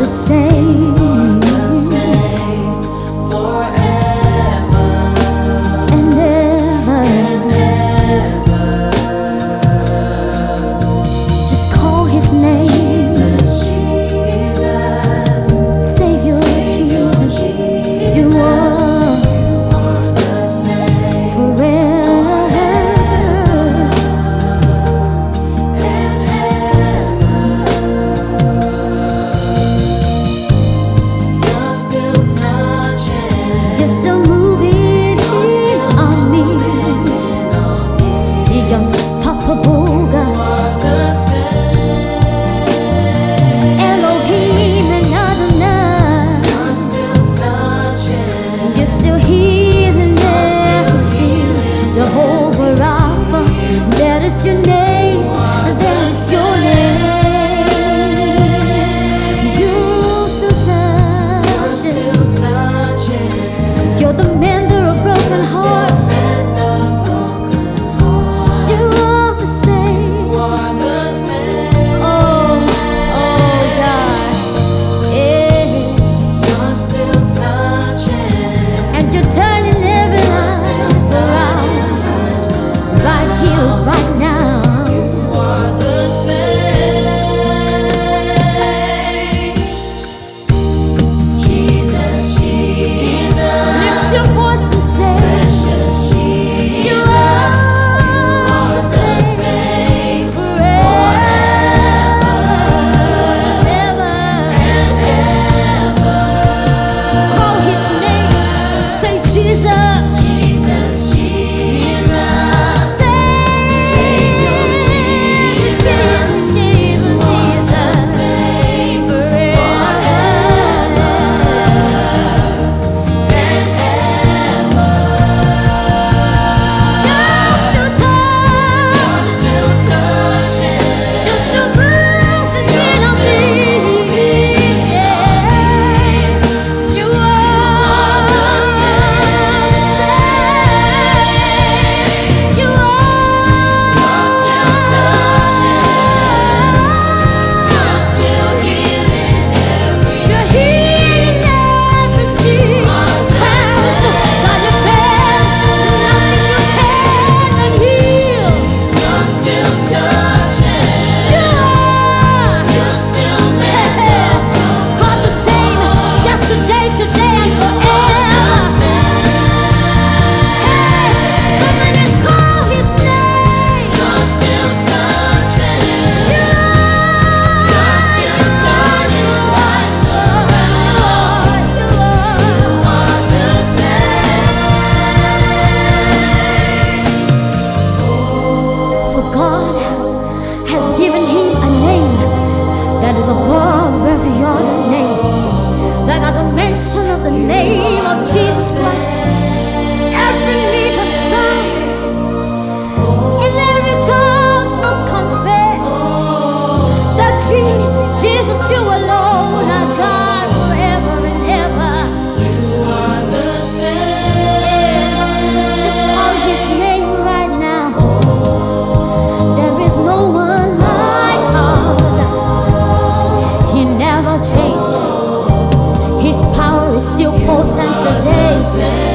the same. Forever And ever. Just call his name. Savior Jesus, you are forever and ever. You're still touching. You're still moving on me. The unstoppable God, Are the same. Elohim and Adonai. You're still touching. You're still healing every sin. Jehovah Rapha, that is your name, that is your name. You're still You're touching. still touching. You're the mender of broken hearts. And the broken heart. You are the same. Are the same. Oh, God. Yeah. You're still touching. And you're turning every life around. Right here, right now. Are the same. Jesus, Jesus. Lift your voice and say, Precious Jesus. you are the same forever and ever. Call his name. Say Jesus. Jesus, Jesus. Savior Jesus, Jesus, Jesus. Same Forever and ever. You're still touching. Still touching. Just to move the needle, please. Yes, you are the same. You are Still touching. You're still healing every You're healing every sin. Hands by your hands, nothing you cannot heal. You're still touching. You are. You're still mending. God the same, yesterday, today, and forever. Hey, come in and call his name. You're still touching. You You're still turning lives around. Are the same. For God has given him a name that is above every other name, that at the mention of the name of Jesus Christ, every knee must bow and every tongue must confess that Jesus, Jesus, you alone are God forever and ever. Are the same. Just call his name right now. There is no one like God. He never changed. His power is still potent today.